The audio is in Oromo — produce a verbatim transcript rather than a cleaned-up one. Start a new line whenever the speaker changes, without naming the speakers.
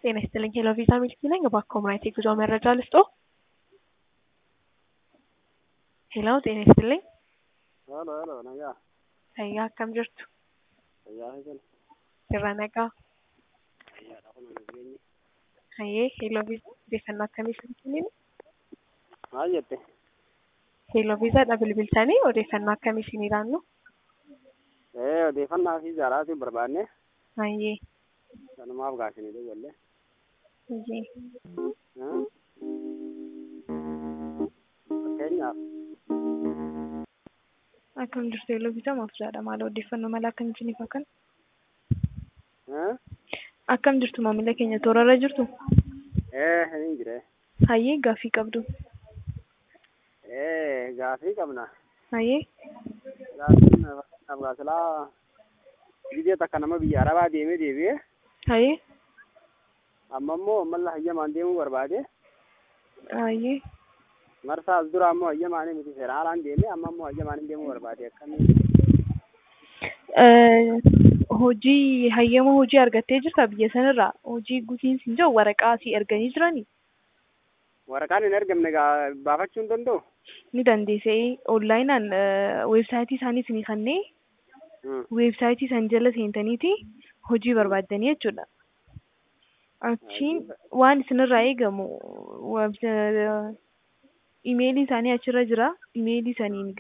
ጤና ይስጥልኝ ሄሎ ቪዛ ሚልኪ ነኝ። እባክዎ ምን አይነት የጉዞ መረጃ ልስጦ? ሄሎ ጤና ይስጥልኝ።
ሄሎ ሄሎ ነጋ
Fayyaa akkam jirtu?
fayyaa hin
Sirra nagaa.
fayyaadha kun nageenyi
Hayyee heloo viizaa odeeffannoo akkamii isin kenninu?
maal jette
Heloo viizaadha bilbiltanii odeeffannoo akkamii isinii laannu?
ee odeeffannaa fi jaaraatiin barbaanne
Hayyee.
sanumaaf gaafini dawwalle
Hayyee.
fakkeenyaaf
Akkam jirtu heloo viizaa maaf jedhama maal odeeffannoo mala akkam isiniif akan? Akkam jirtu maamila keenya toorarra jirtu?
ee hin jire
Hayyee gaaffii qabdu.
ee gaafii qabna
Hayyee.
gaafiin abgaasilaa biyya takka nama biyya arabaa deemee deebi'ee
Hayyee.
amma immoo malla hayyamaan deemuu barbaade
Hayyee.
marsaa as dura ammoo hayyamaanii miti seeraalaan deemee amma immoo hayyamaanii deemuu barbaade akkamiin
Hojii hayyama hojii argattee jirta biyya sanarraa hojii guutiinsi hin jiru waraqaa si erganii jiranii?
waraqaan hin ergamne gaa baafachuu hin danda'u
Ni dandeessee onlaayinaan weebsaayitii isaanii isinii kannee weebsaayitii san jala seentaniiti hojii barbaaddanii jechuudha. Achiin waan isinirraa eegamu imeelii isaanii achirra jira imeelii saniin